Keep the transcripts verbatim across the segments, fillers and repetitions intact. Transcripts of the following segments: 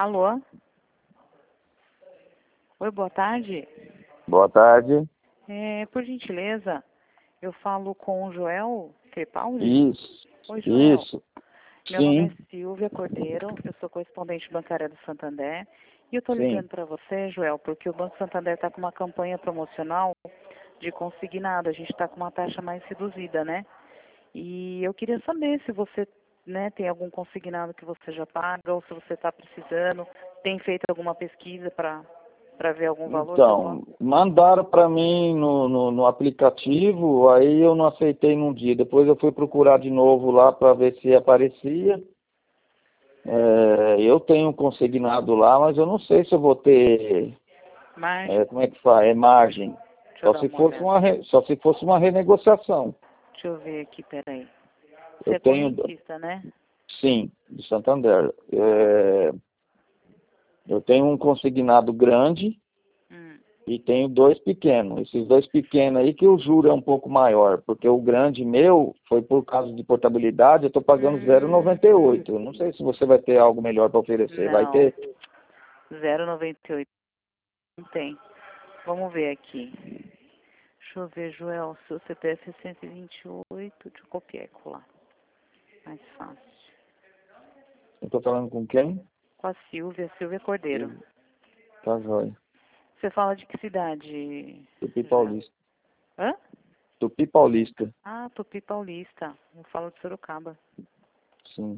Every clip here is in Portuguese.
Alô? Oi, boa tarde. Boa tarde. É, por gentileza, eu falo com o Joel Crepaldi? Isso. Oi, Joel. Isso. Meu nome Sim. é Silvia Cordeiro, eu sou correspondente bancária do Santander. E eu estou Sim. ligando para você, Joel, porque o Banco Santander está com uma campanha promocional de consignado. A gente está com uma taxa mais reduzida, né? E eu queria saber se você, né, tem algum consignado que você já paga ou se você está precisando, tem feito alguma pesquisa para para ver algum valor de alguma... Então, mandaram para mim no, no, no aplicativo, aí eu não aceitei num dia. Depois eu fui procurar de novo lá para ver se aparecia. É, eu tenho um consignado lá, mas eu não sei se eu vou ter, Margem? é, como é que faz? É margem. Deixa eu Só dar se uma fosse olhada. uma, re- só se fosse uma renegociação. Deixa eu ver aqui, peraí. Você Eu é tenho, correntista, né? sim, de Santander. É, eu tenho um consignado grande Hum. e tenho dois pequenos. Esses dois pequenos aí que o juro é um pouco maior, porque o grande meu foi por causa de portabilidade, eu estou pagando zero vírgula noventa e oito. Hum. Eu não sei se você vai ter algo melhor para oferecer. Vai Não. ter? zero vírgula noventa e oito. Não tem. Vamos ver aqui. Deixa eu ver, Joel. Seu C P F é cento e vinte e oito. Deixa eu copiar e colar. Mais fácil. Eu estou falando com quem? Com a Silvia, Silvia Cordeiro. Tá jóia. Você fala de que cidade, Tupi Joel? Paulista. Hã? Tupi Paulista, Ah, Tupi Paulista. Eu falo de Sorocaba. sim.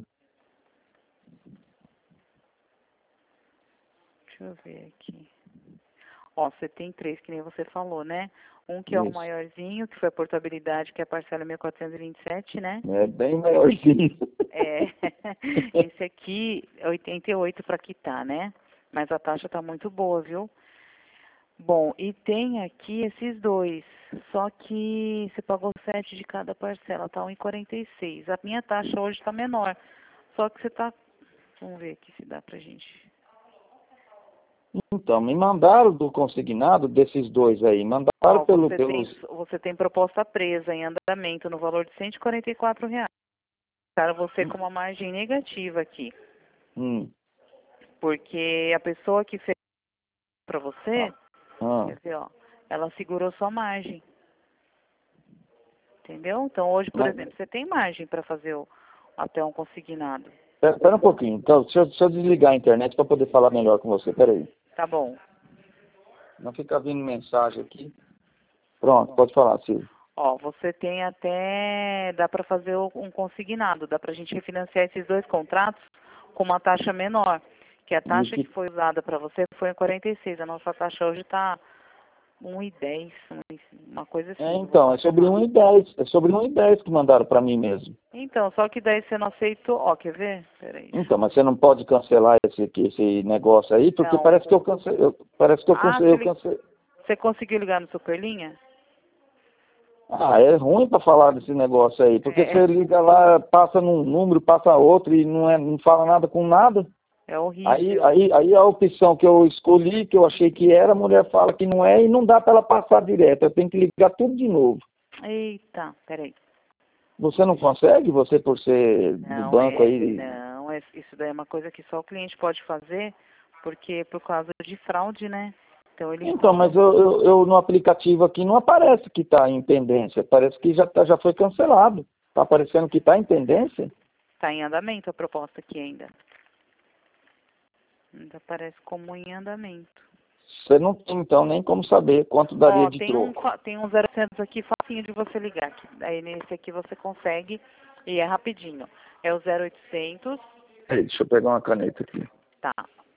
Deixa eu ver aqui. Ó, você tem três, que nem você falou, né? Um que é o Isso. maiorzinho, que foi a portabilidade, que é a parcela mil quatrocentos e vinte e sete, né? É bem maiorzinho. É. Esse aqui é oitenta e oito para quitar, né? Mas a taxa tá muito boa, viu? Bom, e tem aqui esses dois. Só que você pagou sete de cada parcela, tá um e quarenta e seis. A minha taxa hoje tá menor. Só que você tá... Vamos ver aqui se dá pra gente... Então, me mandaram do consignado desses dois aí. Mandaram Ó, pelo, você tem, pelos. você tem proposta presa em andamento no valor de cento e quarenta e quatro reais. Para você com uma margem negativa aqui. Hum. Porque a pessoa que fez para você, Ah. quer ver, ó, ela segurou sua margem. Entendeu? Então hoje, por Mas, exemplo, você tem margem para fazer o, até um consignado. Espera espera um pouquinho. Então, deixa, eu- deixa eu desligar a internet para poder falar melhor com você. Espera aí. Tá bom. Não fica vindo mensagem aqui. Pronto, pode falar, Silvio. Ó, você tem até, dá para fazer o- um consignado, dá para a gente refinanciar esses dois contratos com uma taxa menor, que a E o taxa que que... foi usada para você foi em quarenta e seis, a nossa taxa hoje está um e dez, uma coisa É, assim, eu vou então, é sobre confirmar. um e dez. É sobre um e dez que mandaram para mim mesmo. Então, só que daí você não aceitou, ó, quer ver? Peraí, deixa Então, eu... mas você não pode cancelar esse, aqui- esse negócio aí, porque Não. parece que eu cancelei. Eu, parece que eu Ah, cancelei, você, eu li- cancelei. você conseguiu ligar no Superlinha? Ah, é ruim para falar desse negócio aí, porque É, você liga lá, passa num número, passa outro e não, é, não fala nada com nada. é Aí, horrível. aí, aí a opção que eu escolhi, que eu achei que era, a mulher fala que não é e não dá para ela passar direto. Eu tenho que ligar tudo de novo. Eita, peraí. Você não consegue, você por ser do Não, banco é, aí? não, é, isso daí é uma coisa que só o cliente pode fazer, porque por causa de fraude, né? Então eles Então, estão mas dando, eu, eu, eu no aplicativo aqui não aparece que está em pendência. Parece que já, tá, já foi cancelado. Está aparecendo que está em pendência? tá em andamento a proposta aqui ainda. Ainda aparece como em andamento. Você não tem, então, nem como saber quanto daria Ó, de tem um, troco. fa- tem um zero oitocentos aqui facinho de você ligar. Que, aí nesse aqui você consegue e é rapidinho. É o zero oitocentos, Peraí, deixa eu pegar uma caneta aqui. tá.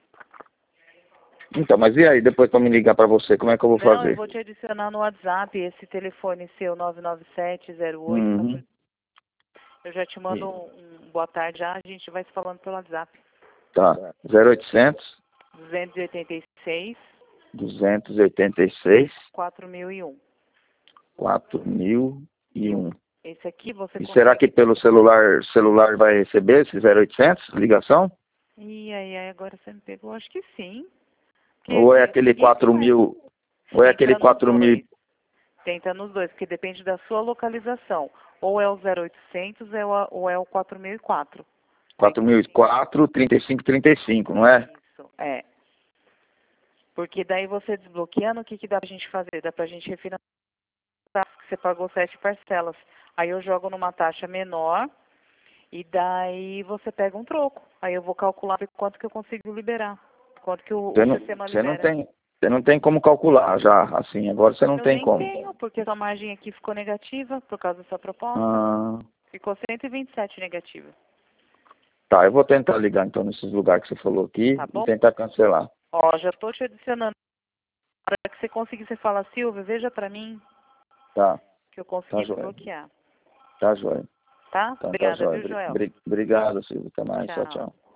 Então, mas e aí, depois para me ligar para você, como é que eu vou Não, eu fazer? vou te adicionar no WhatsApp esse telefone seu nove nove sete zero oito. Uhum. Eu já te mando um, um boa tarde já, a gente vai se falando pelo WhatsApp. Tá. zero oitocentos, duzentos e oitenta e seis, duzentos e oitenta e seis, quatro mil e um. quatro mil e um. Esse aqui você E será que consegue... pelo celular, celular vai receber esse zero oitocentos, ligação? Ih, aí, aí, agora você me pegou, acho que sim. Porque Ou é esse- aquele ninguém quatro faz. mil, ou é aquele Tenta nos quatro mil, dois. Tenta nos dois, porque depende da sua localização. Ou é o zero oitocentos ou é o, ou é o quatro mil e quatro. quatro mil e quatro, trinta e cinco, trinta e cinco, não é? Isso. É. Porque daí você desbloqueando, o que, que dá pra gente fazer? Dá pra gente refinanciar, porque você pagou sete parcelas. Aí eu jogo numa taxa menor e daí você pega um troco. Aí eu vou calcular quanto que eu consigo liberar. Quanto que o, Você o não, sistema você não libera. tem, você não tem como calcular já, assim, agora você não Eu tem nem como. tenho, porque a margem aqui ficou negativa por causa dessa proposta. Ah, Ficou cento e vinte e sete negativa. tá, eu vou tentar ligar então nesses lugares que você falou aqui Tá e bom? tentar cancelar. Ó, já tô te adicionando. Na hora que você conseguir, você fala, Silvia, veja pra mim Tá, que eu tá consegui joia. desbloquear. Tá joia. Tá? Tá, tá Obrigada, joia. viu, Bri- Joel? bri- Obrigado, Silvio. Até mais. Tchau, Tchau. tchau.